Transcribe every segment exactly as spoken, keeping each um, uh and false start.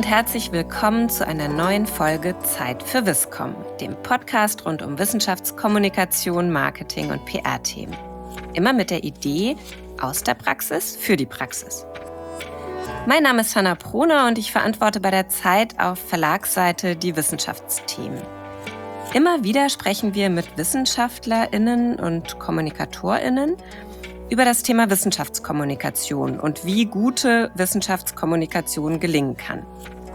und herzlich willkommen zu einer neuen Folge Zeit für Wisscom, dem Podcast rund um Wissenschaftskommunikation, Marketing und P R-Themen. Immer mit der Idee aus der Praxis für die Praxis. Mein Name ist Hanna Prohner und ich verantworte bei der Zeit auf Verlagsseite die Wissenschaftsthemen. Immer wieder sprechen wir mit WissenschaftlerInnen und KommunikatorInnen über das Thema Wissenschaftskommunikation und wie gute Wissenschaftskommunikation gelingen kann.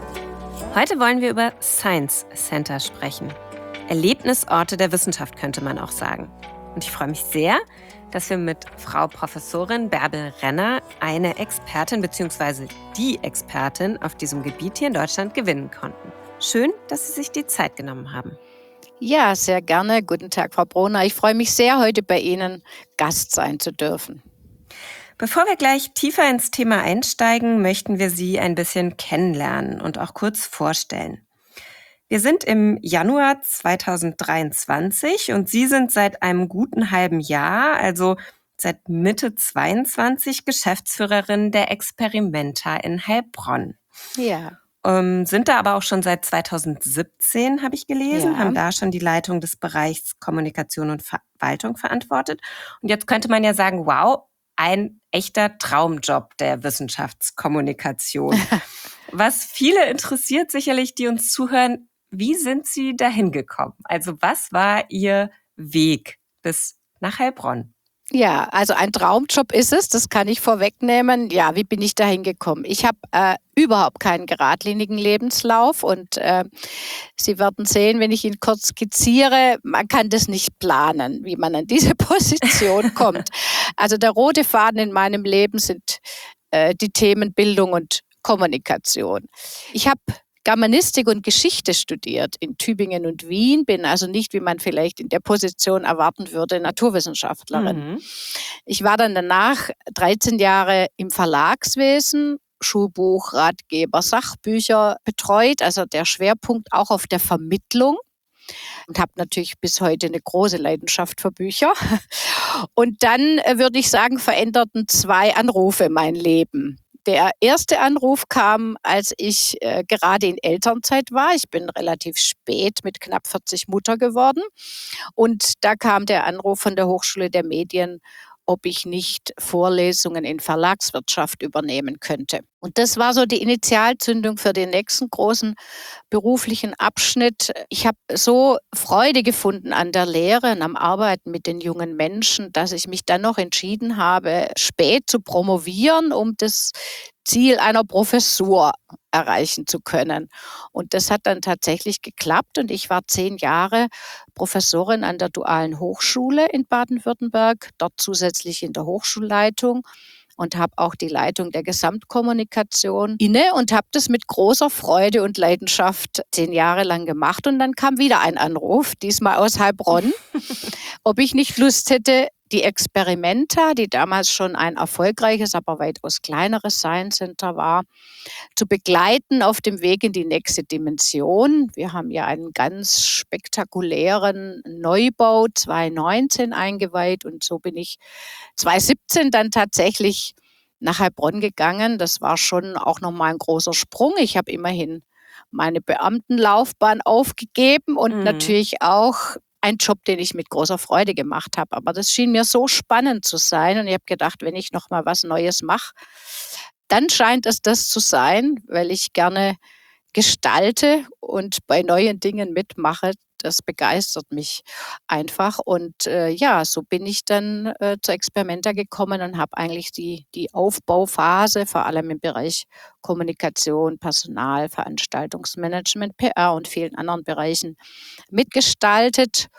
Heute wollen wir über Science Center sprechen. Erlebnisorte der Wissenschaft könnte man auch sagen. Und ich freue mich sehr, dass wir mit Frau Professorin Bärbel Renner eine Expertin bzw. die Expertin auf diesem Gebiet hier in Deutschland gewinnen konnten. Schön, dass Sie sich die Zeit genommen haben. Ja, sehr gerne. Guten Tag, Frau Prohner. Ich freue mich sehr, heute bei Ihnen Gast sein zu dürfen. Bevor wir gleich tiefer ins Thema einsteigen, möchten wir Sie ein bisschen kennenlernen und auch kurz vorstellen. Wir sind im Januar zweitausenddreiundzwanzig und Sie sind seit einem guten halben Jahr, also seit Mitte zweiundzwanzig, Geschäftsführerin der Experimenta in Heilbronn. Ja. Ähm, sind da aber auch schon seit zweitausendsiebzehn, habe ich gelesen, Ja. haben da schon die Leitung des Bereichs Kommunikation und Verwaltung verantwortet. Und jetzt könnte man ja sagen, wow, ein echter Traumjob der Wissenschaftskommunikation. Was viele interessiert sicherlich, die uns zuhören, wie sind Sie dahin gekommen? Also was war Ihr Weg bis nach Heilbronn? Ja, also ein Traumjob ist es, das kann ich vorwegnehmen. Ja, wie bin ich dahin gekommen? Ich habe äh, überhaupt keinen geradlinigen Lebenslauf und äh, Sie werden sehen, wenn ich ihn kurz skizziere, man kann das nicht planen, wie man an diese Position kommt. Also der rote Faden in meinem Leben sind äh, die Themen Bildung und Kommunikation. Ich habe Germanistik und Geschichte studiert in Tübingen und Wien, bin also nicht, wie man vielleicht in der Position erwarten würde, Naturwissenschaftlerin. Mhm. Ich war dann danach dreizehn Jahre im Verlagswesen, Schulbuch, Ratgeber, Sachbücher betreut, also der Schwerpunkt auch auf der Vermittlung und habe natürlich bis heute eine große Leidenschaft für Bücher. Und dann äh, würde ich sagen, veränderten zwei Anrufe mein Leben. Der erste Anruf kam, als ich äh, gerade in Elternzeit war. Ich bin relativ spät mit knapp vierzig Mutter geworden. Und da kam der Anruf von der Hochschule der Medien, ob ich nicht Vorlesungen in Verlagswirtschaft übernehmen könnte. Und das war so die Initialzündung für den nächsten großen beruflichen Abschnitt. Ich habe so Freude gefunden an der Lehre und am Arbeiten mit den jungen Menschen, dass ich mich dann noch entschieden habe, spät zu promovieren, um das Ziel einer Professur erreichen zu können. Und das hat dann tatsächlich geklappt und ich war zehn Jahre Professorin an der Dualen Hochschule in Baden-Württemberg, dort zusätzlich in der Hochschulleitung und habe auch die Leitung der Gesamtkommunikation inne und habe das mit großer Freude und Leidenschaft zehn Jahre lang gemacht. Und dann kam wieder ein Anruf, diesmal aus Heilbronn, ob ich nicht Lust hätte, die Experimenta, die damals schon ein erfolgreiches, aber weitaus kleineres Science Center war, zu begleiten auf dem Weg in die nächste Dimension. Wir haben ja einen ganz spektakulären Neubau zweitausendneunzehn eingeweiht und so bin ich zweitausendsiebzehn dann tatsächlich nach Heilbronn gegangen. Das war schon auch nochmal ein großer Sprung. Ich habe immerhin meine Beamtenlaufbahn aufgegeben und Mhm. natürlich auch ein Job, den ich mit großer Freude gemacht habe. Aber das schien mir so spannend zu sein und ich habe gedacht, wenn ich noch mal was Neues mache, dann scheint es das zu sein, weil ich gerne gestalte und bei neuen Dingen mitmache. Das begeistert mich einfach. Und äh, ja, so bin ich dann äh, zur Experimenta gekommen und habe eigentlich die, die Aufbauphase, vor allem im Bereich Kommunikation, Personal, Veranstaltungsmanagement, P R und vielen anderen Bereichen mitgestaltet.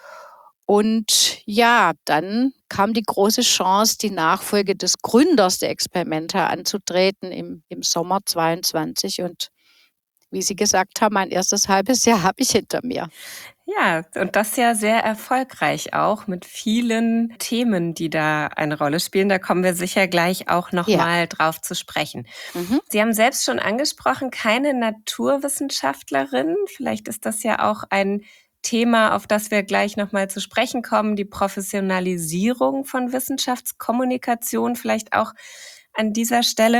Und ja, dann kam die große Chance, die Nachfolge des Gründers der Experimenta anzutreten im, im Sommer zweiundzwanzig. Und wie Sie gesagt haben, mein erstes halbes Jahr habe ich hinter mir. Ja, und das ja sehr erfolgreich auch mit vielen Themen, die da eine Rolle spielen. Da kommen wir sicher gleich auch noch Ja. mal drauf zu sprechen. Mhm. Sie haben selbst schon angesprochen, keine Naturwissenschaftlerin. Vielleicht ist das ja auch ein Thema, auf das wir gleich noch mal zu sprechen kommen, die Professionalisierung von Wissenschaftskommunikation vielleicht auch an dieser Stelle.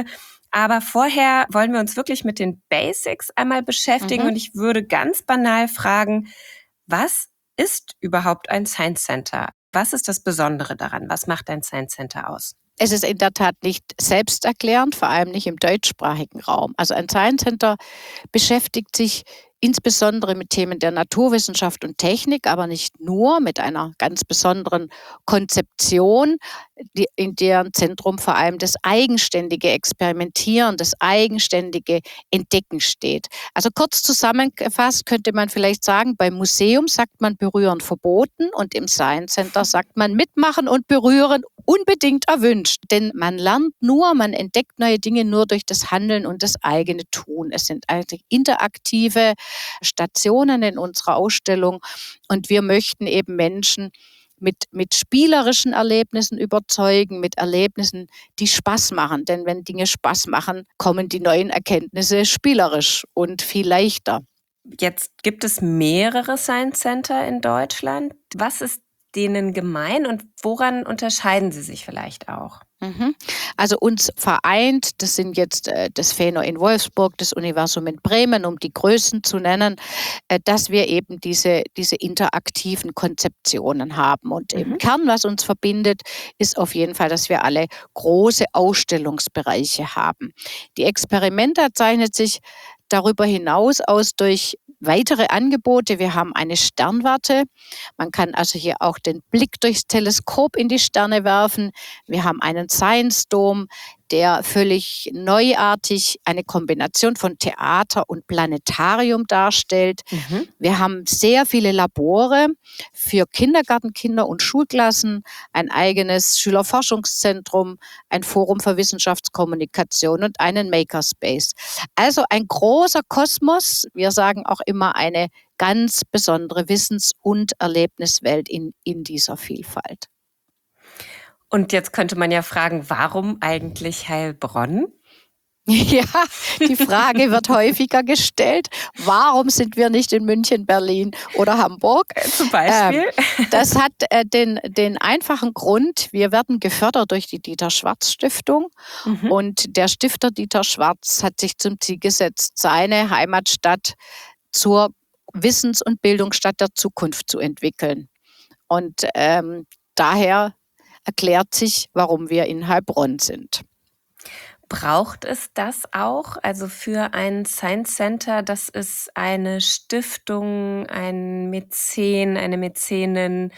Aber vorher wollen wir uns wirklich mit den Basics einmal beschäftigen Mhm. und ich würde ganz banal fragen, was ist überhaupt ein Science Center? Was ist das Besondere daran? Was macht ein Science Center aus? Es ist in der Tat nicht selbsterklärend, vor allem nicht im deutschsprachigen Raum. Also ein Science Center beschäftigt sich insbesondere mit Themen der Naturwissenschaft und Technik, aber nicht nur, mit einer ganz besonderen Konzeption, die, in deren Zentrum vor allem das eigenständige Experimentieren, das eigenständige Entdecken steht. Also kurz zusammengefasst könnte man vielleicht sagen, beim Museum sagt man berühren verboten und im Science Center sagt man mitmachen und berühren unbedingt erwünscht. Denn man lernt nur, man entdeckt neue Dinge nur durch das Handeln und das eigene Tun. Es sind eigentlich interaktive Stationen in unserer Ausstellung und wir möchten eben Menschen mit, mit spielerischen Erlebnissen überzeugen, mit Erlebnissen, die Spaß machen. Denn wenn Dinge Spaß machen, kommen die neuen Erkenntnisse spielerisch und viel leichter. Jetzt gibt es mehrere Science Center in Deutschland. Was ist denen gemein und woran unterscheiden sie sich vielleicht auch? Mhm. Also uns vereint, das sind jetzt äh, das Feno in Wolfsburg, das Universum in Bremen, um die Größen zu nennen, äh, dass wir eben diese, diese interaktiven Konzeptionen haben. Und Mhm. im Kern, was uns verbindet, ist auf jeden Fall, dass wir alle große Ausstellungsbereiche haben. Die Experimente zeichnet sich darüber hinaus aus durch weitere Angebote. Wir haben eine Sternwarte. Man kann also hier auch den Blick durchs Teleskop in die Sterne werfen. Wir haben einen Science Dome, der völlig neuartig eine Kombination von Theater und Planetarium darstellt. Mhm. Wir haben sehr viele Labore für Kindergartenkinder und Schulklassen, ein eigenes Schülerforschungszentrum, ein Forum für Wissenschaftskommunikation und einen Makerspace. Also ein großer Kosmos, wir sagen auch immer eine ganz besondere Wissens- und Erlebniswelt in, in dieser Vielfalt. Und jetzt könnte man ja fragen, warum eigentlich Heilbronn? Ja, die Frage wird häufiger gestellt. Warum sind wir nicht in München, Berlin oder Hamburg? Zum Beispiel. Ähm, das hat äh, den, den einfachen Grund, wir werden gefördert durch die Dieter-Schwarz-Stiftung. Mhm. Und der Stifter Dieter Schwarz hat sich zum Ziel gesetzt, seine Heimatstadt zur Wissens- und Bildungsstadt der Zukunft zu entwickeln. Und ähm, daher erklärt sich, warum wir in Heilbronn sind. Braucht es das auch? Also für ein Science Center, dass es eine Stiftung, ein Mäzen, eine Mäzenin,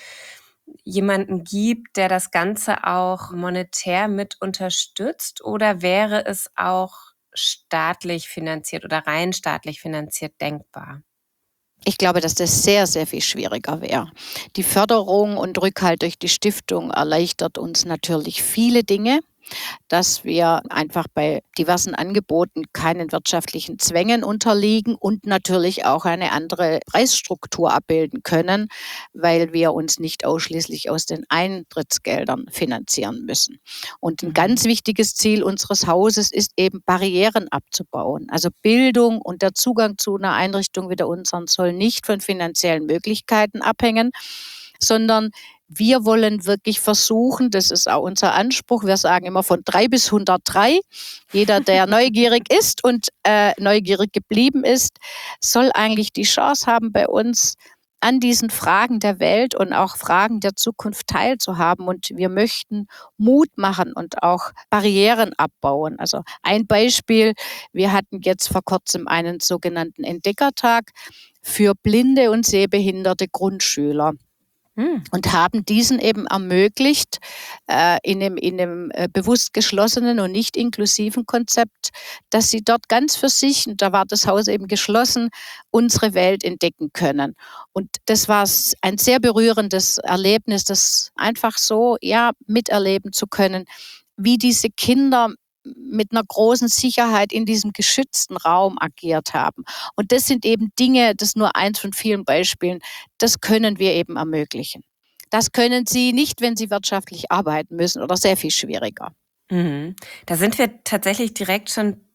jemanden gibt, der das Ganze auch monetär mit unterstützt? Oder wäre es auch staatlich finanziert oder rein staatlich finanziert denkbar? Ich glaube, dass das sehr, sehr viel schwieriger wäre. Die Förderung und Rückhalt durch die Stiftung erleichtert uns natürlich viele Dinge, dass wir einfach bei diversen Angeboten keinen wirtschaftlichen Zwängen unterliegen und natürlich auch eine andere Preisstruktur abbilden können, weil wir uns nicht ausschließlich aus den Eintrittsgeldern finanzieren müssen. Und ein Mhm. ganz wichtiges Ziel unseres Hauses ist eben, Barrieren abzubauen. Also Bildung und der Zugang zu einer Einrichtung wie der unseren soll nicht von finanziellen Möglichkeiten abhängen, sondern wir wollen wirklich versuchen, das ist auch unser Anspruch, wir sagen immer von drei bis hundertdrei, jeder, der neugierig ist und äh, neugierig geblieben ist, soll eigentlich die Chance haben, bei uns an diesen Fragen der Welt und auch Fragen der Zukunft teilzuhaben. Und wir möchten Mut machen und auch Barrieren abbauen. Also ein Beispiel, wir hatten jetzt vor kurzem einen sogenannten Entdeckertag für blinde und sehbehinderte Grundschüler. Hm. Und haben diesen eben ermöglicht, äh, in einem, in einem äh, bewusst geschlossenen und nicht inklusiven Konzept, dass sie dort ganz für sich, und da war das Haus eben geschlossen, unsere Welt entdecken können. Und das war ein sehr berührendes Erlebnis, das einfach so ja miterleben zu können, wie diese Kinder mit einer großen Sicherheit in diesem geschützten Raum agiert haben. Und das sind eben Dinge, das ist nur eins von vielen Beispielen, das können wir eben ermöglichen. Das können sie nicht, wenn sie wirtschaftlich arbeiten müssen oder sehr viel schwieriger. Mhm. Da sind wir tatsächlich direkt schon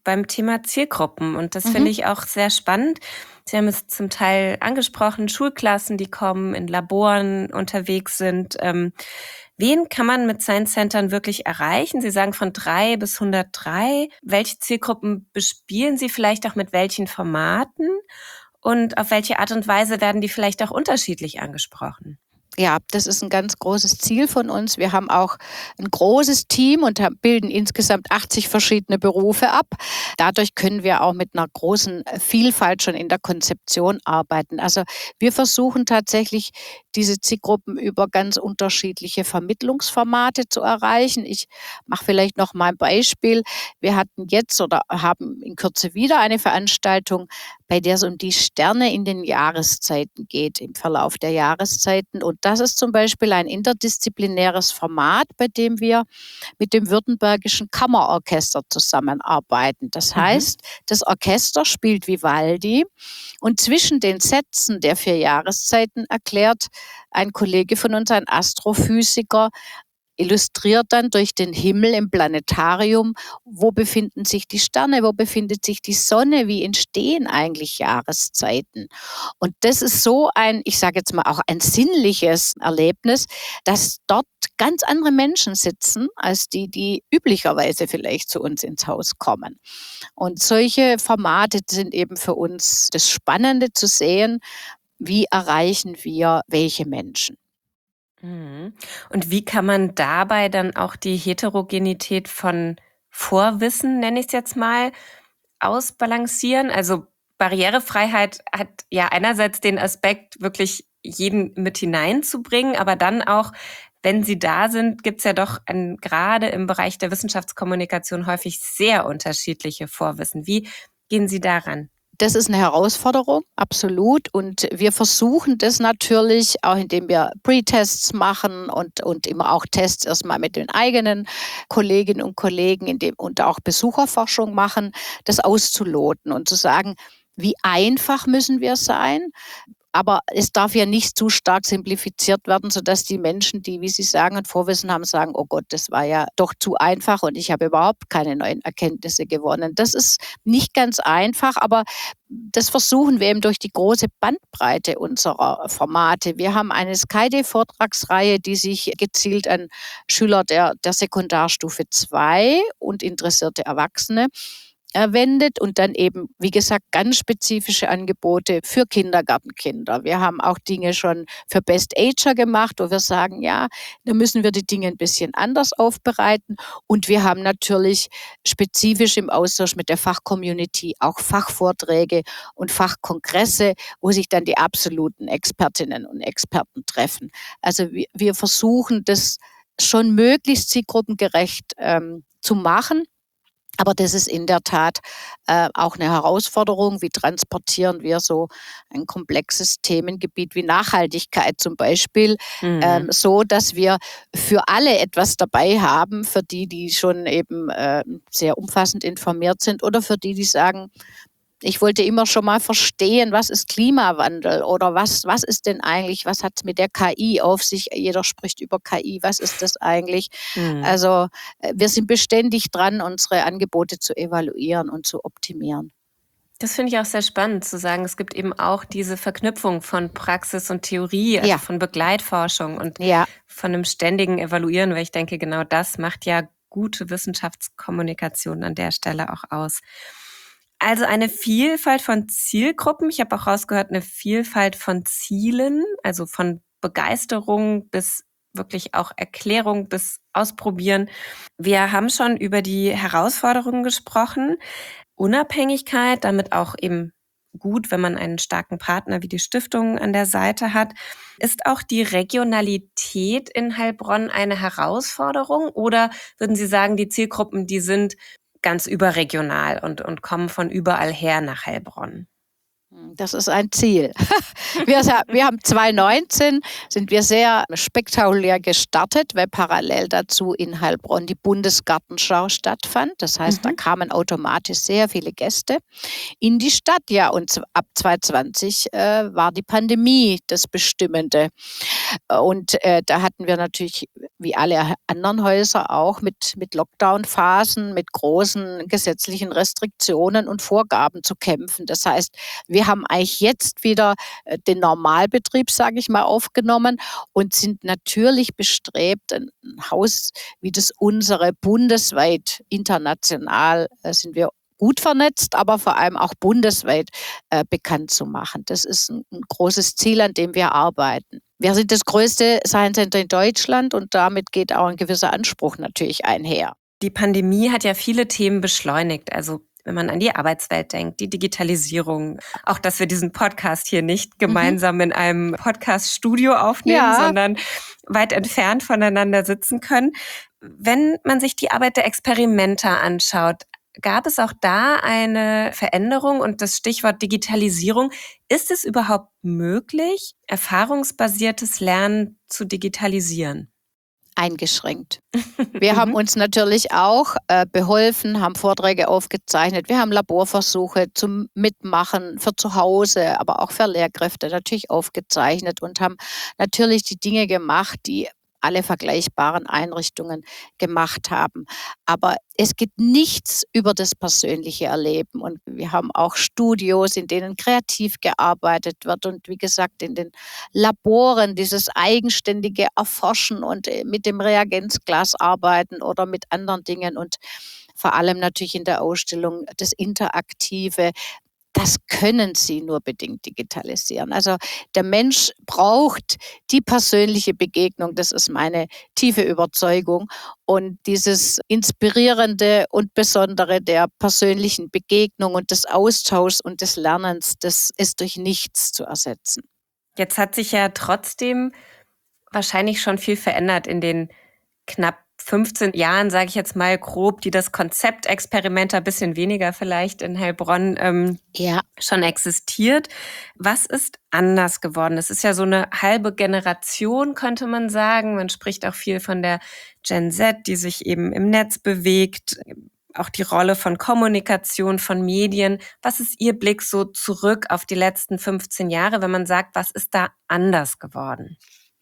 beim Thema Zielgruppen. Und das Mhm. finde ich auch sehr spannend. Sie haben es zum Teil angesprochen, Schulklassen, die kommen, in Laboren unterwegs sind. Ähm, wen kann man mit Science Centern wirklich erreichen? Sie sagen von drei bis hundertdrei. Welche Zielgruppen bespielen Sie vielleicht auch mit welchen Formaten? Und auf welche Art und Weise werden die vielleicht auch unterschiedlich angesprochen? Ja, das ist ein ganz großes Ziel von uns. Wir haben auch ein großes Team und ha bilden insgesamt achtzig verschiedene Berufe ab. Dadurch können wir auch mit einer großen Vielfalt schon in der Konzeption arbeiten. Also, wir versuchen tatsächlich, diese Zielgruppen über ganz unterschiedliche Vermittlungsformate zu erreichen. Ich mache vielleicht noch mal ein Beispiel. Wir hatten jetzt oder haben in Kürze wieder eine Veranstaltung, bei der es um die Sterne in den Jahreszeiten geht, im Verlauf der Jahreszeiten. Und das ist zum Beispiel ein interdisziplinäres Format, bei dem wir mit dem Württembergischen Kammerorchester zusammenarbeiten. Das Mhm. heißt, das Orchester spielt Vivaldi und zwischen den Sätzen der vier Jahreszeiten erklärt ein Kollege von uns, ein Astrophysiker, illustriert dann durch den Himmel im Planetarium, wo befinden sich die Sterne, wo befindet sich die Sonne, wie entstehen eigentlich Jahreszeiten. Und das ist so ein, ich sage jetzt mal auch ein sinnliches Erlebnis, dass dort ganz andere Menschen sitzen, als die, die üblicherweise vielleicht zu uns ins Haus kommen. Und solche Formate sind eben für uns das Spannende zu sehen, wie erreichen wir welche Menschen. Mhm. Und wie kann man dabei dann auch die Heterogenität von Vorwissen, nenne ich es jetzt mal, ausbalancieren? Also Barrierefreiheit hat ja einerseits den Aspekt, wirklich jeden mit hineinzubringen, aber dann auch, wenn sie da sind, gibt es ja doch ein, gerade im Bereich der Wissenschaftskommunikation häufig sehr unterschiedliche Vorwissen. Wie gehen Sie daran? Das ist eine Herausforderung, absolut. Und wir versuchen das natürlich auch, indem wir Pre-Tests machen und und immer auch Tests erstmal mit den eigenen Kolleginnen und Kollegen indem und auch Besucherforschung machen, das auszuloten und zu sagen: „Wie einfach müssen wir sein?“ Aber es darf ja nicht zu stark simplifiziert werden, sodass die Menschen, die, wie Sie sagen, ein Vorwissen haben, sagen: „Oh Gott, das war ja doch zu einfach und ich habe überhaupt keine neuen Erkenntnisse gewonnen.“ Das ist nicht ganz einfach, aber das versuchen wir eben durch die große Bandbreite unserer Formate. Wir haben eine Skyday-Vortragsreihe, die sich gezielt an Schüler der der Sekundarstufe zwei und interessierte Erwachsene äh, wendet und dann eben, wie gesagt, ganz spezifische Angebote für Kindergartenkinder. Wir haben auch Dinge schon für Best Ager gemacht, wo wir sagen, ja, da müssen wir die Dinge ein bisschen anders aufbereiten. Und wir haben natürlich spezifisch im Austausch mit der Fachcommunity auch Fachvorträge und Fachkongresse, wo sich dann die absoluten Expertinnen und Experten treffen. Also wir, wir versuchen das schon möglichst zielgruppengerecht ähm, zu machen. Aber das ist in der Tat äh, auch eine Herausforderung. Wie transportieren wir so ein komplexes Themengebiet wie Nachhaltigkeit zum Beispiel, ähm, Mhm. so, dass wir für alle etwas dabei haben, für die, die schon eben äh, sehr umfassend informiert sind oder für die, die sagen, ich wollte immer schon mal verstehen, was ist Klimawandel oder was was ist denn eigentlich, was hat es mit der K I auf sich? Jeder spricht über K I, was ist das eigentlich? Mhm. Also, äh, wir sind beständig dran, unsere Angebote zu evaluieren und zu optimieren. Das finde ich auch sehr spannend zu sagen, es gibt eben auch diese Verknüpfung von Praxis und Theorie, also Ja, von Begleitforschung und ja. von einem ständigen Evaluieren, weil ich denke, genau das macht ja gute Wissenschaftskommunikation an der Stelle auch aus. Also eine Vielfalt von Zielgruppen. Ich habe auch rausgehört, eine Vielfalt von Zielen, also von Begeisterung bis wirklich auch Erklärung bis Ausprobieren. Wir haben schon über die Herausforderungen gesprochen. Unabhängigkeit, damit auch eben gut, wenn man einen starken Partner wie die Stiftung an der Seite hat. Ist auch die Regionalität in Heilbronn eine Herausforderung oder würden Sie sagen, die Zielgruppen, die sind ganz überregional und, und kommen von überall her nach Heilbronn? Hm, das ist ein Ziel. Wir sa wir haben zwanzig neunzehn sind wir sehr spektakulär gestartet, weil parallel dazu in Heilbronn die Bundesgartenschau stattfand. Das heißt, da Mhm. kamen automatisch sehr viele Gäste in die Stadt. Ja, und z ab zwanzig zwanzig äh, war die Pandemie das Bestimmende. Und, äh, da hatten wir natürlich wie alle anderen Häuser auch mit, mit Lockdown-Phasen, mit großen gesetzlichen Restriktionen und Vorgaben zu kämpfen. Das heißt, wir haben eigentlich jetzt wieder äh, den Normalbetrieb, sage ich mal, aufgenommen und sind natürlich bestrebt, ein Haus wie das unsere bundesweit, international äh, sind wir gut vernetzt, aber vor allem auch bundesweit äh, bekannt zu machen. Das ist ein, ein großes Ziel, an dem wir arbeiten. Wir sind das größte Science Center in Deutschland und damit geht auch ein gewisser Anspruch natürlich einher. Die Pandemie hat ja viele Themen beschleunigt. Also wenn man an die Arbeitswelt denkt, die Digitalisierung, auch dass wir diesen Podcast hier nicht gemeinsam mhm. in einem Podcast-Studio aufnehmen, ja. sondern weit entfernt voneinander sitzen können. Wenn man sich die Arbeit der Experimenter anschaut, gab es auch da eine Veränderung und das Stichwort Digitalisierung. Ist es überhaupt möglich, erfahrungsbasiertes Lernen zu digitalisieren? Eingeschränkt. Wir haben uns natürlich auch äh, beholfen, haben Vorträge aufgezeichnet, wir haben Laborversuche zum Mitmachen für zu Hause, aber auch für Lehrkräfte natürlich aufgezeichnet und haben natürlich die Dinge gemacht, die alle vergleichbaren Einrichtungen gemacht haben. Aber es geht nichts über das persönliche Erleben. Und wir haben auch Studios, in denen kreativ gearbeitet wird. Und wie gesagt, in den Laboren dieses eigenständige Erforschen und mit dem Reagenzglas arbeiten oder mit anderen Dingen. Und vor allem natürlich in der Ausstellung das Interaktive. Das können Sie nur bedingt digitalisieren. Also der Mensch braucht die persönliche Begegnung, das ist meine tiefe Überzeugung. Und dieses Inspirierende und Besondere der persönlichen Begegnung und des Austauschs und des Lernens, das ist durch nichts zu ersetzen. Jetzt hat sich ja trotzdem wahrscheinlich schon viel verändert in den knapp fünfzehn Jahren, sage ich jetzt mal grob, die das Konzept Experimenter, ein bisschen weniger vielleicht in Heilbronn ähm, ja. schon existiert. Was ist anders geworden? Es ist ja so eine halbe Generation, könnte man sagen. Man spricht auch viel von der Gen Z, die sich eben im Netz bewegt. Auch die Rolle von Kommunikation, von Medien. Was ist Ihr Blick so zurück auf die letzten fünfzehn Jahre, wenn man sagt, was ist da anders geworden?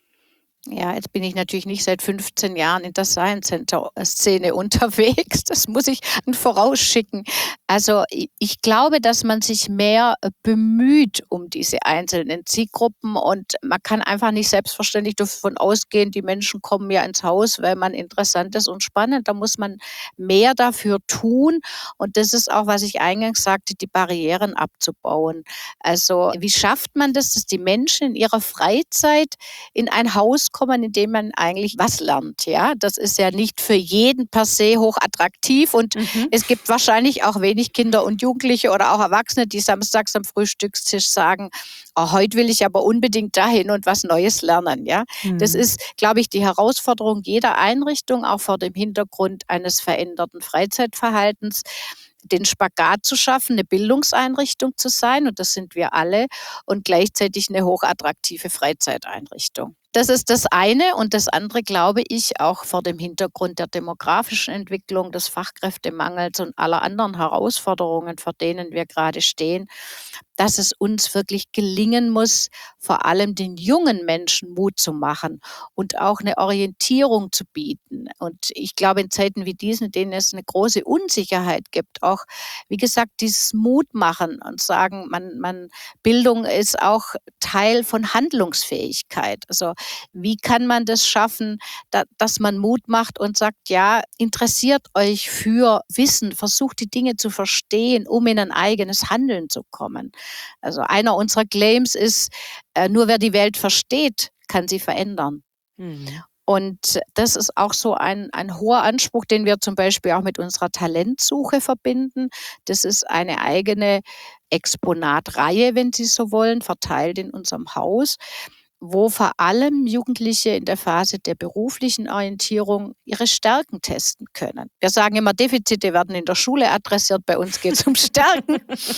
Ja, jetzt bin ich natürlich nicht seit fünfzehn Jahren in der Science Center Szene unterwegs. Das muss ich vorausschicken. Also ich glaube, dass man sich mehr bemüht um diese einzelnen Zielgruppen und man kann einfach nicht selbstverständlich davon ausgehen, die Menschen kommen ja ins Haus, weil man interessant ist und spannend. Da muss man mehr dafür tun und das ist auch, was ich eingangs sagte, die Barrieren abzubauen. Also wie schafft man das, dass die Menschen in ihrer Freizeit in ein Haus kommen, in dem man eigentlich was lernt. Ja, das ist ja nicht für jeden per se hochattraktiv und mhm. es gibt wahrscheinlich auch wenig Kinder und Jugendliche oder auch Erwachsene, die samstags am Frühstückstisch sagen, oh, heute will ich aber unbedingt dahin und was Neues lernen. Ja, mhm. das ist, glaube ich, die Herausforderung jeder Einrichtung, auch vor dem Hintergrund eines veränderten Freizeitverhaltens, den Spagat zu schaffen, eine Bildungseinrichtung zu sein, und das sind wir alle, und gleichzeitig eine hochattraktive Freizeiteinrichtung. Das ist das eine. Und das andere, glaube ich, auch vor dem Hintergrund der demografischen Entwicklung, des Fachkräftemangels und aller anderen Herausforderungen, vor denen wir gerade stehen, dass es uns wirklich gelingen muss, vor allem den jungen Menschen Mut zu machen und auch eine Orientierung zu bieten. Und ich glaube, in Zeiten wie diesen, in denen es eine große Unsicherheit gibt, auch, wie gesagt, dieses Mut machen und sagen, man, man, Bildung ist auch Teil von Handlungsfähigkeit. Also wie kann man das schaffen, da, dass man Mut macht und sagt, ja, interessiert euch für Wissen, versucht die Dinge zu verstehen, um in ein eigenes Handeln zu kommen. Also einer unserer Claims ist, äh, nur wer die Welt versteht, kann sie verändern. Mhm. Und das ist auch so ein, ein hoher Anspruch, den wir zum Beispiel auch mit unserer Talentsuche verbinden. Das ist eine eigene Exponatreihe, wenn Sie so wollen, verteilt in unserem Haus, wo vor allem Jugendliche in der Phase der beruflichen Orientierung ihre Stärken testen können. Wir sagen immer, Defizite werden in der Schule adressiert, bei uns geht es um Stärken.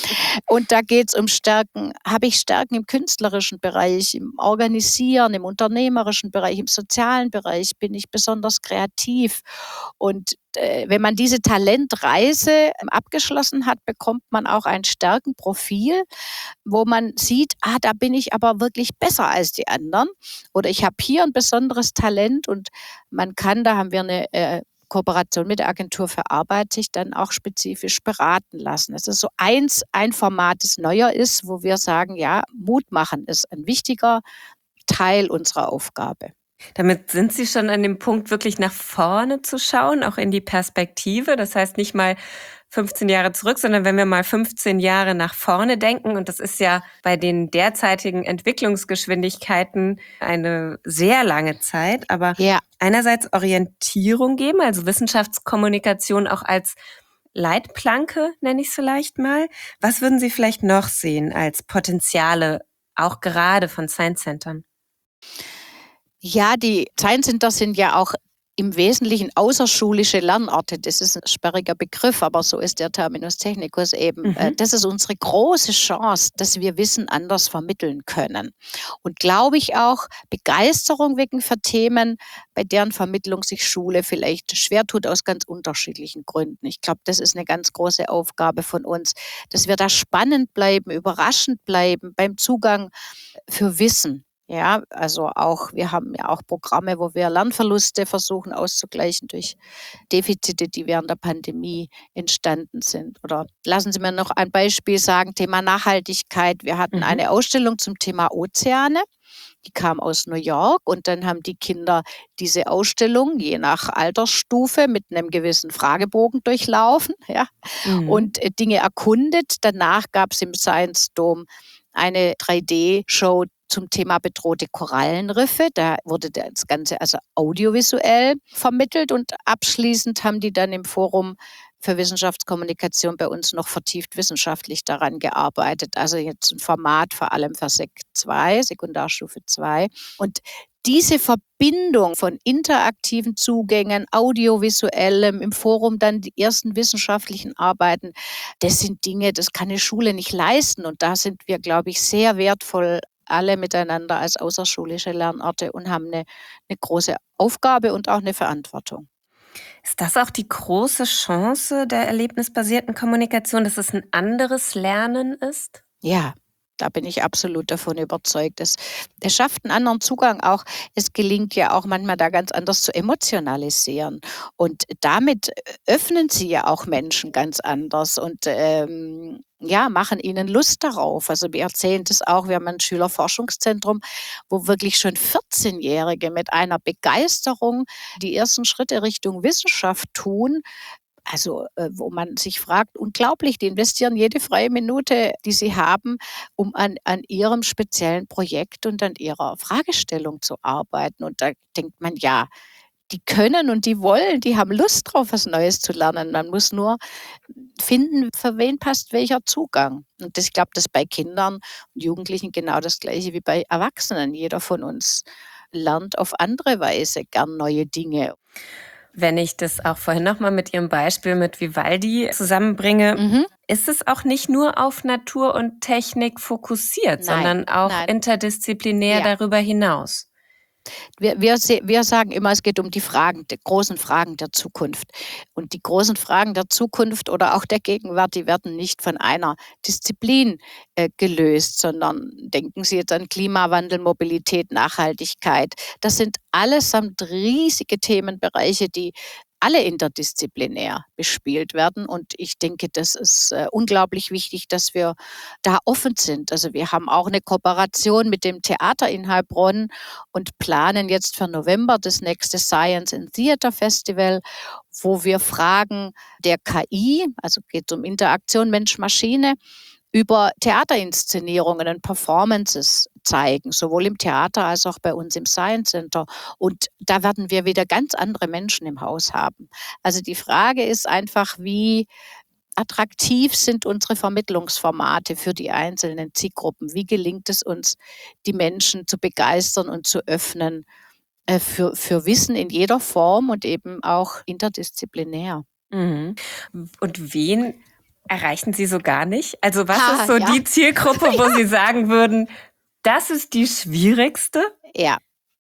Und da geht es um Stärken. Habe ich Stärken im künstlerischen Bereich, im Organisieren, im unternehmerischen Bereich, im sozialen Bereich? Bin ich besonders kreativ? Und äh, wenn man diese Talentreise abgeschlossen hat, bekommt man auch ein Stärkenprofil, wo man sieht, ah, da bin ich aber wirklich besser als die anderen oder ich habe hier ein besonderes Talent und man kann, da haben wir eine äh, Kooperation mit der Agentur für Arbeit, sich dann auch spezifisch beraten lassen. Das ist so eins, ein Format, das neuer ist, wo wir sagen, ja, Mut machen ist ein wichtiger Teil unserer Aufgabe. Damit sind Sie schon an dem Punkt, wirklich nach vorne zu schauen, auch in die Perspektive. Das heißt nicht mal fünfzehn Jahre zurück, sondern wenn wir mal fünfzehn Jahre nach vorne denken, und das ist ja bei den derzeitigen Entwicklungsgeschwindigkeiten eine sehr lange Zeit, aber ja. einerseits Orientierung geben, also Wissenschaftskommunikation auch als Leitplanke, nenne ich es vielleicht mal. Was würden Sie vielleicht noch sehen als Potenziale, auch gerade von Science Centern? Ja, die Science Center sind ja auch im Wesentlichen außerschulische Lernorte. Das ist ein sperriger Begriff, aber so ist der Terminus technicus eben. Mhm. Das ist unsere große Chance, dass wir Wissen anders vermitteln können. Und glaube ich auch, Begeisterung wecken für Themen, bei deren Vermittlung sich Schule vielleicht schwer tut aus ganz unterschiedlichen Gründen. Ich glaube, das ist eine ganz große Aufgabe von uns, dass wir da spannend bleiben, überraschend bleiben beim Zugang für Wissen. Ja, also auch, wir haben ja auch Programme, wo wir Lernverluste versuchen auszugleichen durch Defizite, die während der Pandemie entstanden sind. Oder lassen Sie mir noch ein Beispiel sagen, Thema Nachhaltigkeit. Wir hatten Mhm. eine Ausstellung zum Thema Ozeane. Die kam aus New York und dann haben die Kinder diese Ausstellung je nach Altersstufe mit einem gewissen Fragebogen durchlaufen, ja, Mhm. und äh, Dinge erkundet. Danach gab es im Science Dome eine drei D-Show zum Thema bedrohte Korallenriffe. Da wurde das Ganze also audiovisuell vermittelt und abschließend haben die dann im Forum für Wissenschaftskommunikation bei uns noch vertieft wissenschaftlich daran gearbeitet. Also jetzt ein Format vor allem für Sek zwei, Sekundarstufe zwei. Und diese Verbindung von interaktiven Zugängen, audiovisuellem, im Forum dann die ersten wissenschaftlichen Arbeiten, das sind Dinge, das kann eine Schule nicht leisten. Und da sind wir, glaube ich, sehr wertvoll alle miteinander als außerschulische Lernorte und haben eine, eine große Aufgabe und auch eine Verantwortung. Ist das auch die große Chance der erlebnisbasierten Kommunikation, dass es ein anderes Lernen ist? Ja, da bin ich absolut davon überzeugt. Es, es schafft einen anderen Zugang auch. Es gelingt ja auch manchmal da ganz anders zu emotionalisieren. Und damit öffnen sie ja auch Menschen ganz anders und ähm, ja, machen ihnen Lust darauf. Also wir erzählen das auch, wir haben ein Schülerforschungszentrum, wo wirklich schon vierzehnjährige mit einer Begeisterung die ersten Schritte Richtung Wissenschaft tun. Also, äh, wo man sich fragt, unglaublich, die investieren jede freie Minute, die sie haben, um an an ihrem speziellen Projekt und an ihrer Fragestellung zu arbeiten. Und da denkt man, ja, die können und die wollen, die haben Lust drauf, was Neues zu lernen. Man muss nur finden, für wen passt welcher Zugang. Und das, ich glaube, das ist bei Kindern und Jugendlichen genau das Gleiche wie bei Erwachsenen. Jeder von uns lernt auf andere Weise gern neue Dinge. Wenn ich das auch vorhin noch mal mit Ihrem Beispiel mit Vivaldi zusammenbringe, Mhm. ist es auch nicht nur auf Natur und Technik fokussiert, Nein, sondern auch nein. interdisziplinär Ja. darüber hinaus. Wir, wir, se- wir sagen immer, es geht um die Fragen, die großen Fragen der Zukunft. Und die großen Fragen der Zukunft oder auch der Gegenwart, die werden nicht von einer Disziplin äh, gelöst, sondern denken Sie jetzt an Klimawandel, Mobilität, Nachhaltigkeit. Das sind allesamt riesige Themenbereiche, die alle interdisziplinär bespielt werden. Und ich denke, das ist äh, unglaublich wichtig, dass wir da offen sind. Also wir haben auch eine Kooperation mit dem Theater in Heilbronn und planen jetzt für November das nächste Science and Theater Festival, wo wir Fragen der K I, also geht es um Interaktion Mensch-Maschine, über Theaterinszenierungen und Performances zeigen, sowohl im Theater als auch bei uns im Science Center. Und da werden wir wieder ganz andere Menschen im Haus haben. Also die Frage ist einfach, wie attraktiv sind unsere Vermittlungsformate für die einzelnen Zielgruppen? Wie gelingt es uns, die Menschen zu begeistern und zu öffnen äh, für, für Wissen in jeder Form und eben auch interdisziplinär? Mhm. Und wen erreichen Sie so gar nicht? Also was Ha, ist so ja. die Zielgruppe, wo Sie sagen würden, das ist die schwierigste? Ja,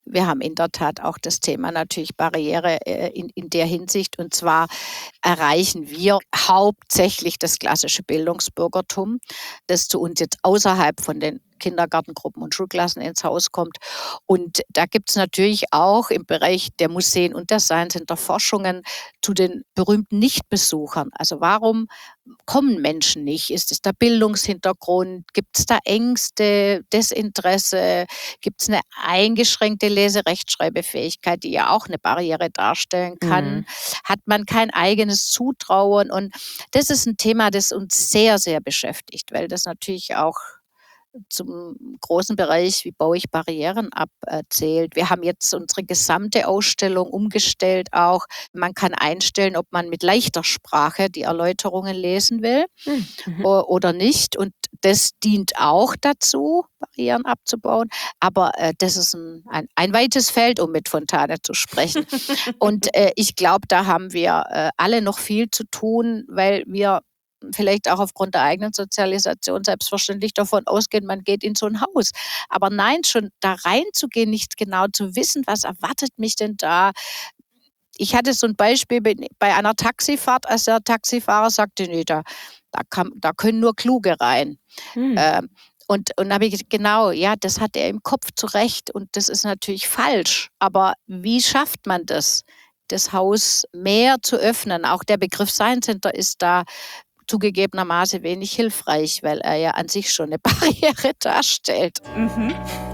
Wir haben in der Tat auch das Thema natürlich Barriere äh, in, in der Hinsicht. Und zwar erreichen wir hauptsächlich das klassische Bildungsbürgertum, das zu uns jetzt außerhalb von den Kindergartengruppen und Schulklassen ins Haus kommt. Und da gibt es natürlich auch im Bereich der Museen und der Science Center Forschungen zu den berühmten Nichtbesuchern. Also warum kommen Menschen nicht? Ist es der Bildungshintergrund? Gibt es da Ängste, Desinteresse? Gibt es eine eingeschränkte Lese-Rechtschreibfähigkeit, die ja auch eine Barriere darstellen kann? Mhm. Hat man kein eigenes Zutrauen? Und das ist ein Thema, das uns sehr, sehr beschäftigt, weil das natürlich auch zum großen Bereich, wie baue ich Barrieren ab, erzählt. Wir haben jetzt unsere gesamte Ausstellung umgestellt auch. Man kann einstellen, ob man mit leichter Sprache die Erläuterungen lesen will Mhm. o- oder nicht. Und das dient auch dazu, Barrieren abzubauen. Aber äh, das ist ein, ein, ein weites Feld, um mit Fontane zu sprechen. Und äh, ich glaube, da haben wir äh, alle noch viel zu tun, weil wir vielleicht auch aufgrund der eigenen Sozialisation selbstverständlich davon ausgehen, man geht in so ein Haus. Aber nein, schon da reinzugehen, nicht genau zu wissen, was erwartet mich denn da. Ich hatte so ein Beispiel bei bei einer Taxifahrt, als der Taxifahrer sagte, nee, da, da, kann, da können nur Kluge rein. Mhm. Ähm, und, und da habe ich gesagt, genau, ja, das hat er im Kopf zurecht und das ist natürlich falsch. Aber wie schafft man das, das Haus mehr zu öffnen? Auch der Begriff Science Center ist da zugegebenermaßen wenig hilfreich, weil er ja an sich schon eine Barriere darstellt. Mhm.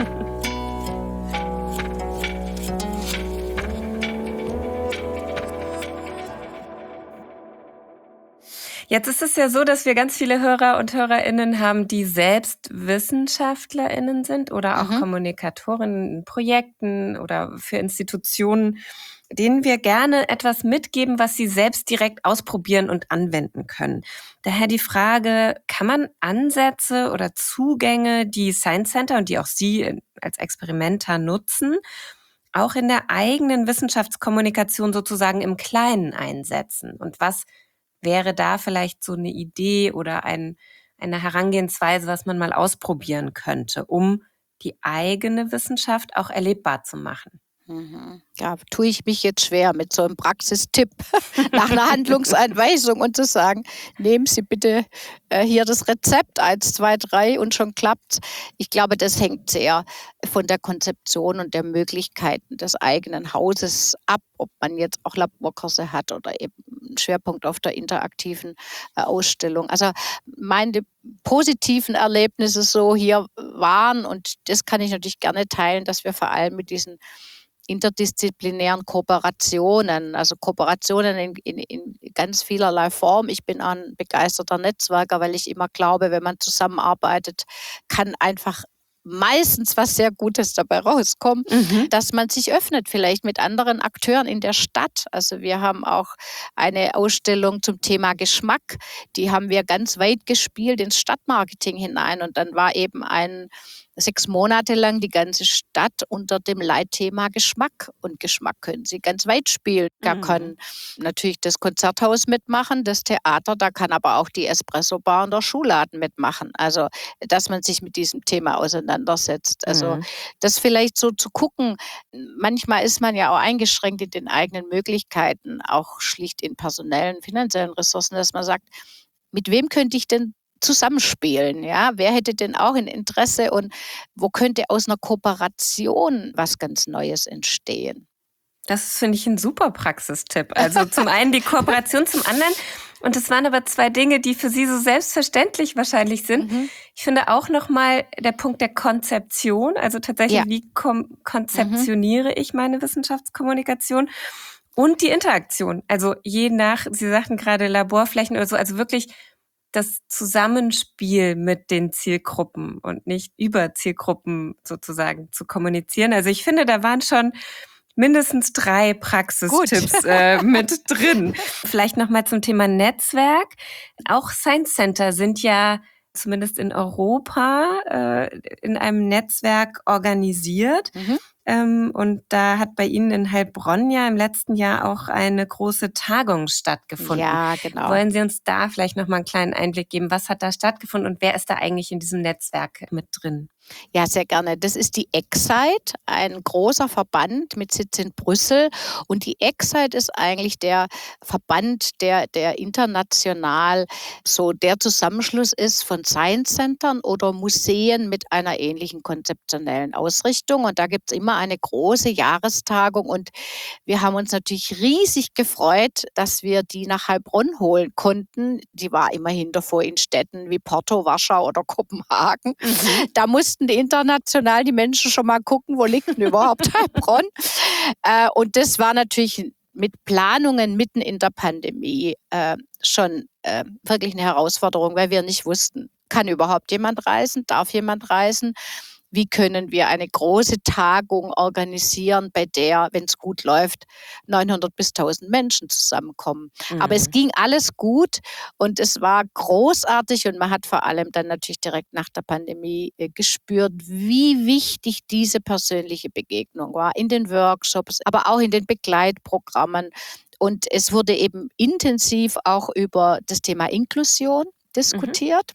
Jetzt ist es ja so, dass wir ganz viele Hörer und Hörerinnen haben, die selbst Wissenschaftlerinnen sind oder auch Mhm. Kommunikatorinnen in Projekten oder für Institutionen, denen wir gerne etwas mitgeben, was sie selbst direkt ausprobieren und anwenden können. Daher die Frage, kann man Ansätze oder Zugänge, die Science Center und die auch Sie als Experimenter nutzen, auch in der eigenen Wissenschaftskommunikation sozusagen im Kleinen einsetzen? Und was wäre da vielleicht so eine Idee oder ein eine Herangehensweise, was man mal ausprobieren könnte, um die eigene Wissenschaft auch erlebbar zu machen? Mhm. Ja, tue ich mich jetzt schwer mit so einem Praxistipp nach einer Handlungsanweisung und zu sagen, nehmen Sie bitte äh, hier das Rezept eins, zwei, drei und schon klappt's. Ich glaube, das hängt sehr von der Konzeption und der Möglichkeiten des eigenen Hauses ab, ob man jetzt auch Laborkurse hat oder eben einen Schwerpunkt auf der interaktiven äh, Ausstellung. Also meine positiven Erlebnisse so hier waren, und das kann ich natürlich gerne teilen, dass wir vor allem mit diesen interdisziplinären Kooperationen, also Kooperationen in, in, in ganz vielerlei Form. Ich bin ein begeisterter Netzwerker, weil ich immer glaube, wenn man zusammenarbeitet, kann einfach meistens was sehr Gutes dabei rauskommen, Mhm. dass man sich öffnet, vielleicht mit anderen Akteuren in der Stadt. Also wir haben auch eine Ausstellung zum Thema Geschmack, die haben wir ganz weit gespielt ins Stadtmarketing hinein, und dann war eben ein sechs Monate lang die ganze Stadt unter dem Leitthema Geschmack. Und Geschmack können Sie ganz weit spielen. Da Mhm. kann natürlich das Konzerthaus mitmachen, das Theater, da kann aber auch die Espresso-Bar und der Schuhladen mitmachen. Also, dass man sich mit diesem Thema auseinandersetzt. Also, Mhm. das vielleicht so zu gucken. Manchmal ist man ja auch eingeschränkt in den eigenen Möglichkeiten, auch schlicht in personellen, finanziellen Ressourcen, dass man sagt, mit wem könnte ich denn zusammenspielen? Ja, wer hätte denn auch ein Interesse, und wo könnte aus einer Kooperation was ganz Neues entstehen? Das finde ich ein super Praxistipp. Also, zum einen die Kooperation, zum anderen und das waren aber zwei Dinge, die für Sie so selbstverständlich wahrscheinlich sind. Mhm. Ich finde auch noch mal der Punkt der Konzeption, also Ja. tatsächlich, wie kom Mhm. konzeptioniere ich meine Wissenschaftskommunikation und die Interaktion. Also, je nach Sie sagten gerade Laborflächen oder so, also wirklich das Zusammenspiel mit den Zielgruppen und nicht über Zielgruppen sozusagen zu kommunizieren. Also, ich finde, da waren schon mindestens drei Gut. Praxistipps äh, mit drin. Vielleicht noch mal zum Thema Netzwerk. Auch Science Center sind ja zumindest in Europa äh, in einem Netzwerk organisiert. Mhm. Ähm, und da hat bei Ihnen in Heilbronn ja im letzten Jahr auch eine große Tagung stattgefunden. Ja, genau. Wollen Sie uns da vielleicht noch mal einen kleinen Einblick geben? Was hat da stattgefunden und wer ist da eigentlich in diesem Netzwerk mit drin? Ja, sehr gerne. Das ist die Excite, ein großer Verband mit Sitz in Brüssel. Und die Excite ist eigentlich der Verband, der, der international so der Zusammenschluss ist von Science Centern oder Museen mit einer ähnlichen konzeptionellen Ausrichtung. Und da gibt es immer eine große Jahrestagung. Und wir haben uns natürlich riesig gefreut, dass wir die nach Heilbronn holen konnten. Die war immerhin davor in Städten wie Porto, Warschau oder Kopenhagen. Mhm. Da mussten die international die Menschen schon mal gucken, wo liegt denn überhaupt Heilbronn. Äh, und das war natürlich mit Planungen mitten in der Pandemie äh, schon äh, wirklich eine Herausforderung, weil wir nicht wussten, kann überhaupt jemand reisen, darf jemand reisen? Wie können wir eine große Tagung organisieren, bei der, wenn es gut läuft, neunhundert bis tausend Menschen zusammenkommen. Mhm. Aber es ging alles gut und es war großartig und man hat vor allem dann natürlich direkt nach der Pandemie äh, gespürt, wie wichtig diese persönliche Begegnung war in den Workshops, aber auch in den Begleitprogrammen. Und es wurde eben intensiv auch über das Thema Inklusion diskutiert.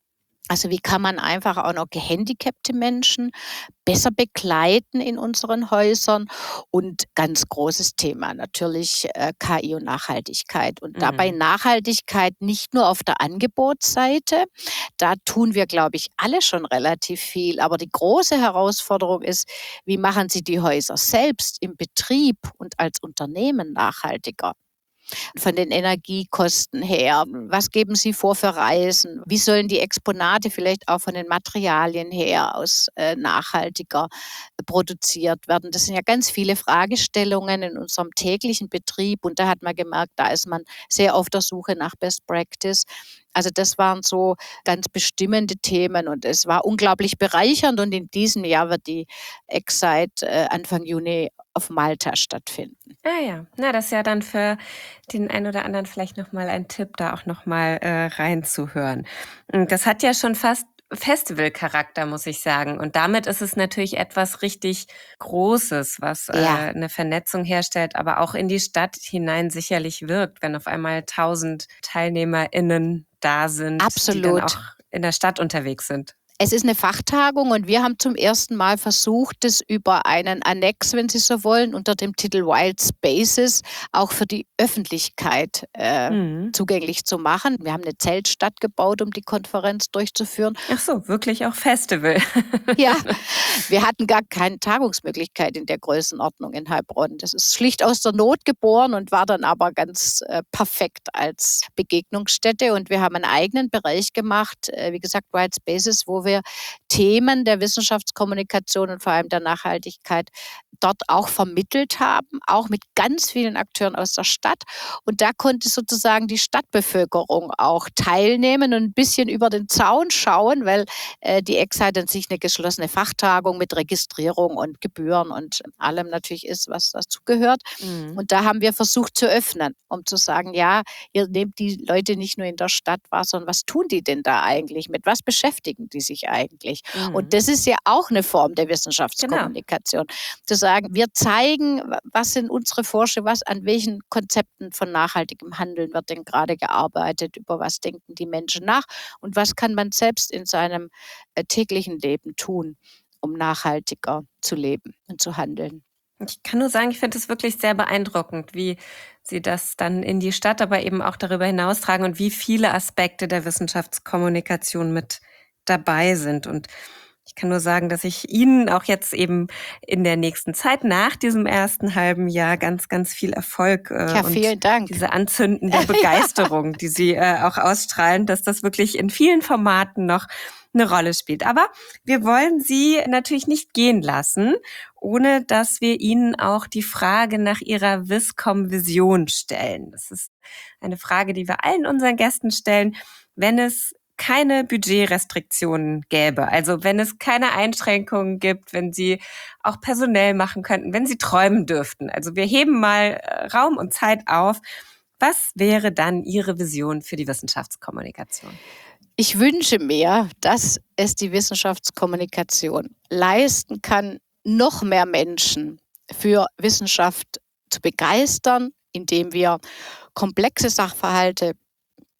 Also wie kann man einfach auch noch gehandicapte Menschen besser begleiten in unseren Häusern? Und ganz großes Thema natürlich äh, K I und Nachhaltigkeit. Und dabei Mhm. Nachhaltigkeit nicht nur auf der Angebotsseite. Da tun wir, glaube ich, alle schon relativ viel. Aber die große Herausforderung ist, wie machen Sie die Häuser selbst im Betrieb und als Unternehmen nachhaltiger? Von den Energiekosten her? Was geben Sie vor für Reisen? Wie sollen die Exponate vielleicht auch von den Materialien her aus äh, nachhaltiger produziert werden? Das sind ja ganz viele Fragestellungen in unserem täglichen Betrieb und da hat man gemerkt, da ist man sehr auf der Suche nach Best Practice. Also das waren so ganz bestimmende Themen und es war unglaublich bereichernd und in diesem Jahr wird die Excite äh, Anfang Juni auf Malta stattfinden. Ah ja, na, das ist ja dann für den einen oder anderen vielleicht noch mal ein Tipp, da auch noch mal äh, reinzuhören. Und das hat ja schon fast Festivalcharakter, muss ich sagen. Und damit ist es natürlich etwas richtig Großes, was äh, Ja, eine Vernetzung herstellt, aber auch in die Stadt hinein sicherlich wirkt, wenn auf einmal tausend TeilnehmerInnen da sind, die dann auch absolut. in der Stadt unterwegs sind. Es ist eine Fachtagung und wir haben zum ersten Mal versucht, es über einen Annex, wenn Sie so wollen, unter dem Titel Wild Spaces auch für die Öffentlichkeit äh, Mhm. zugänglich zu machen. Wir haben eine Zeltstadt gebaut, um die Konferenz durchzuführen. Ach so, wirklich auch Festival. Ja, wir hatten gar keine Tagungsmöglichkeit in der Größenordnung in Heilbronn. Das ist schlicht aus der Not geboren und war dann aber ganz äh, perfekt als Begegnungsstätte. Und wir haben einen eigenen Bereich gemacht, äh, wie gesagt, White Spaces, wo wir Themen der Wissenschaftskommunikation und vor allem der Nachhaltigkeit dort auch vermittelt haben, auch mit ganz vielen Akteuren aus der Stadt. Und da konnte sozusagen die Stadtbevölkerung auch teilnehmen und ein bisschen über den Zaun schauen, weil äh, die Excite an sich eine geschlossene Fachtagung mit Registrierung und Gebühren und allem natürlich ist, was dazu gehört. Mhm. Und da haben wir versucht zu öffnen, um zu sagen, ja, ihr nehmt die Leute nicht nur in der Stadt wahr, sondern was tun die denn da eigentlich? Mit was beschäftigen die sich eigentlich? Und Mhm. das ist ja auch eine Form der Genau. Wissenschaftskommunikation. Zu sagen, wir zeigen, was sind unsere Forschungen, was an welchen Konzepten von nachhaltigem Handeln wird denn gerade gearbeitet, über was denken die Menschen nach und was kann man selbst in seinem äh, täglichen Leben tun, um nachhaltiger zu leben und zu handeln. Ich kann nur sagen, ich finde es wirklich sehr beeindruckend, wie Sie das dann in die Stadt, aber eben auch darüber hinaus tragen und wie viele Aspekte der Wissenschaftskommunikation mit dabei sind. Und ich kann nur sagen, dass ich Ihnen auch jetzt eben in der nächsten Zeit nach diesem ersten halben Jahr ganz, ganz viel Erfolg äh, Ja, und vielen Dank. diese anzündende Begeisterung, die Sie äh, auch ausstrahlen, dass das wirklich in vielen Formaten noch eine Rolle spielt. Aber wir wollen Sie natürlich nicht gehen lassen, ohne dass wir Ihnen auch die Frage nach Ihrer Viscom-Vision stellen. Das ist eine Frage, die wir allen unseren Gästen stellen, wenn es keine Budgetrestriktionen gäbe, also wenn es keine Einschränkungen gibt, wenn Sie auch personell machen könnten, wenn Sie träumen dürften. Also wir heben mal Raum und Zeit auf. Was wäre dann Ihre Vision für die Wissenschaftskommunikation? Ich wünsche mir, dass es die Wissenschaftskommunikation leisten kann, noch mehr Menschen für Wissenschaft zu begeistern, indem wir komplexe Sachverhalte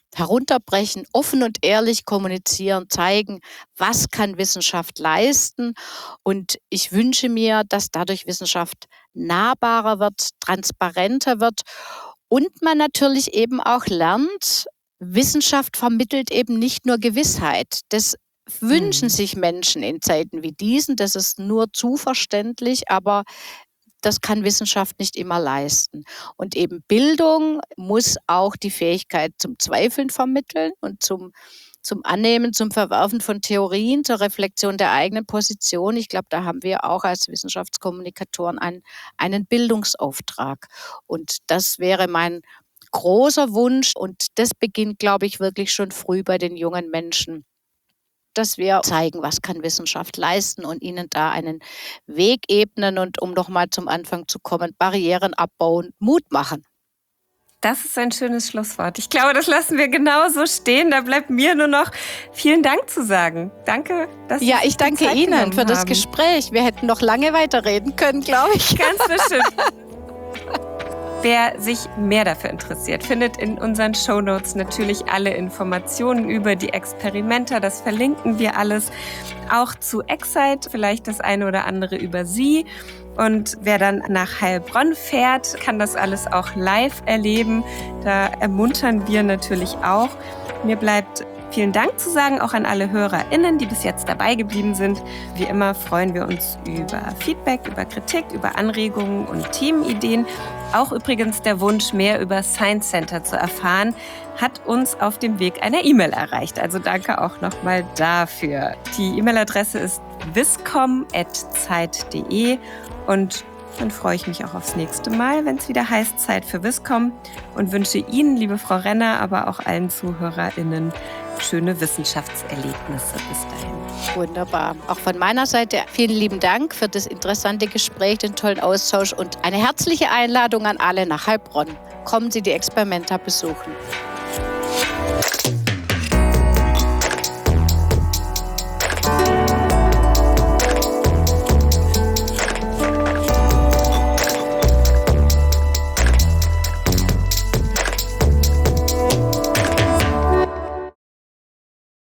herunterbrechen, offen und ehrlich kommunizieren, zeigen, was kann Wissenschaft leisten. Und ich wünsche mir, dass dadurch Wissenschaft nahbarer wird, transparenter wird und man natürlich eben auch lernt, Wissenschaft vermittelt eben nicht nur Gewissheit. Das wünschen Mhm. sich Menschen in Zeiten wie diesen. Das ist nur zu verständlich, aber das kann Wissenschaft nicht immer leisten. Und eben Bildung muss auch die Fähigkeit zum Zweifeln vermitteln und zum, zum Annehmen, zum Verwerfen von Theorien, zur Reflexion der eigenen Position. Ich glaube, da haben wir auch als Wissenschaftskommunikatoren einen, einen Bildungsauftrag. Und das wäre mein großer Wunsch. Und das beginnt, glaube ich, wirklich schon früh bei den jungen Menschen, dass wir zeigen, was kann Wissenschaft leisten und ihnen da einen Weg ebnen und, um nochmal zum Anfang zu kommen, Barrieren abbauen, Mut machen. Das ist ein schönes Schlusswort. Ich glaube, das lassen wir genau so stehen. Da bleibt mir nur noch vielen Dank zu sagen. Danke, dass Ja, ich danke Zeit Ihnen für das haben. Gespräch. Wir hätten noch lange weiterreden können, glaube ich. Ganz bestimmt. Wer sich mehr dafür interessiert, findet in unseren Shownotes natürlich alle Informationen über die Experimenta. Das verlinken wir alles. Auch zu Excite, vielleicht das eine oder andere über Sie. Und wer dann nach Heilbronn fährt, kann das alles auch live erleben. Da ermuntern wir natürlich auch. Mir bleibt vielen Dank zu sagen, auch an alle HörerInnen, die bis jetzt dabei geblieben sind. Wie immer freuen wir uns über Feedback, über Kritik, über Anregungen und Themenideen. Auch übrigens der Wunsch, mehr über Science Center zu erfahren, hat uns auf dem Weg einer E-Mail erreicht. Also danke auch nochmal dafür. Die E-Mail-Adresse ist wiscom at zeit punkt de und dann freue ich mich auch aufs nächste Mal, wenn es wieder heißt Zeit für Wiscom und wünsche Ihnen, liebe Frau Renner, aber auch allen ZuhörerInnen schöne Wissenschaftserlebnisse bis dahin. Wunderbar. Auch von meiner Seite vielen lieben Dank für das interessante Gespräch, den tollen Austausch und eine herzliche Einladung an alle nach Heilbronn. Kommen Sie die Experimenta besuchen.